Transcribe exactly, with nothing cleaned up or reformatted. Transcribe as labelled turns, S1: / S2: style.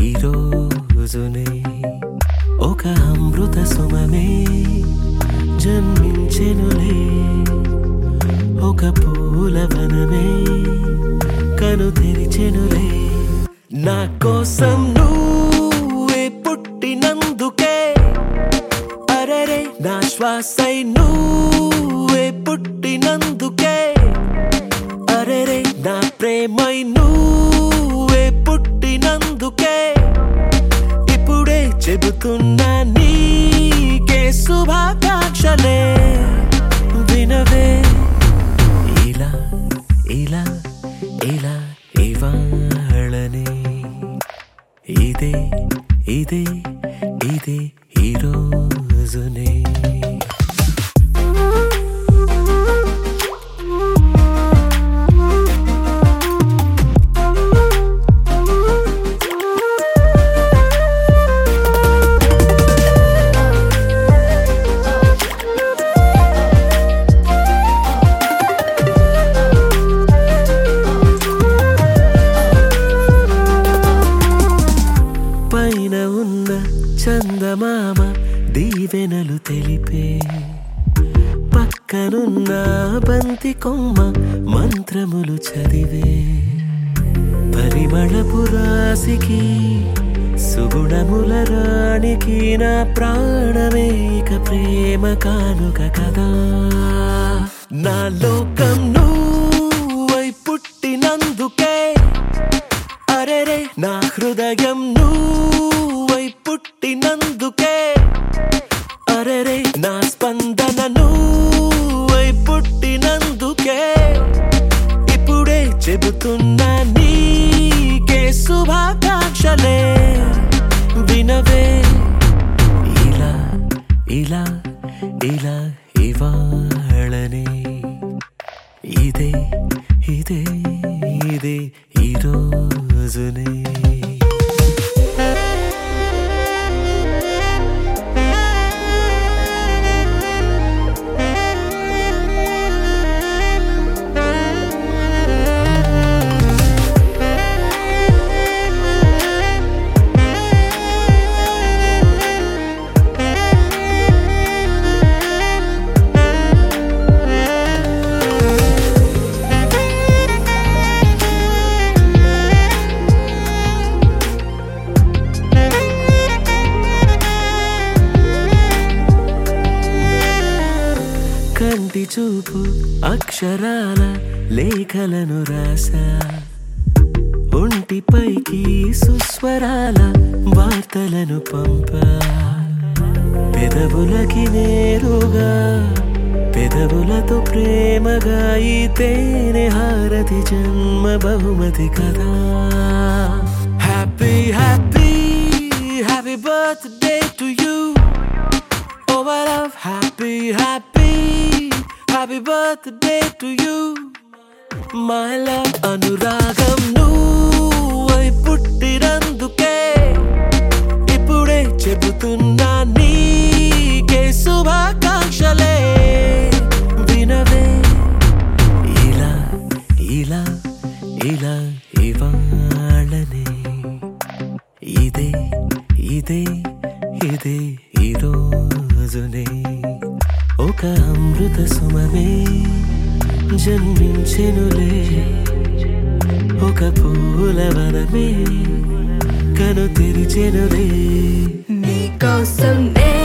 S1: ఈ రోజునే ఒక అమృత సుమమే జన్మించెనులే ఒక పూలవనమే కను తెరిచెనులే నా కోసం నువ్వే పుట్టినందుకే అరెరే నా శ్వాసై నువ్వే పుట్టినందుకే అరెరే నా ప్రేమై నువ్వే పుట్టినందుకే ఇప్పుడే చెబుతున్నా నీకే శుభాకాంక్షలే వినవే ఇలా ఇలా ఇలా ఇవాళనే ఇదే ఇదే ఇదే ఈ రోజునే పైన ఉన్న చందమామ దీవెనలు తెలిపే పక్కనున్న బంతి కొమ్మ మంత్రములు చదివే పరిమళపు రాశికి సుగుణముల రాణికి నా ప్రాణమేక ప్రేమ కానుక కదా నా లోకం నువ్వై పుట్టినందుకే అరెరే నా హృదయం నువ్వై పుట్టినందుకే అరెరే నా స్పందన నువ్వై పుట్టినందుకే ఇప్పుడే చెబుతున్నా నీకే శుభాకాంక్షలే వినవే ఇలా ఇలా ఇలా ఇవాళనే ఇదే ఇదే ఇదే ఈ రోజునే కంటి చూపు అక్షరాల లేఖలను రాసా ఒంటిపైకి సుస్వరాల వార్తలను పంపా పెదవులకి నేరుగా పెదవులతో ప్రేమగా ఈ తేనె హారతి జన్మ బహుమతి కదా happy happy happy birthday to you Oh, my love, happy, happy, happy birthday to you. My love, anuragam nuవ్వై పుట్టినందుకే ఇప్పుడే చెబుతున్నా నీకే శుభాకాంక్షలే వినవే ఇలా ఇలా ఇలా ఇవాళనే ఇదే ఇదే ఇదే ఈ రోజునే ఒక అమృత సుమమే జన్మించెనులే ఒక పూలవనమే కను తెరిచెనులే
S2: నీకోసం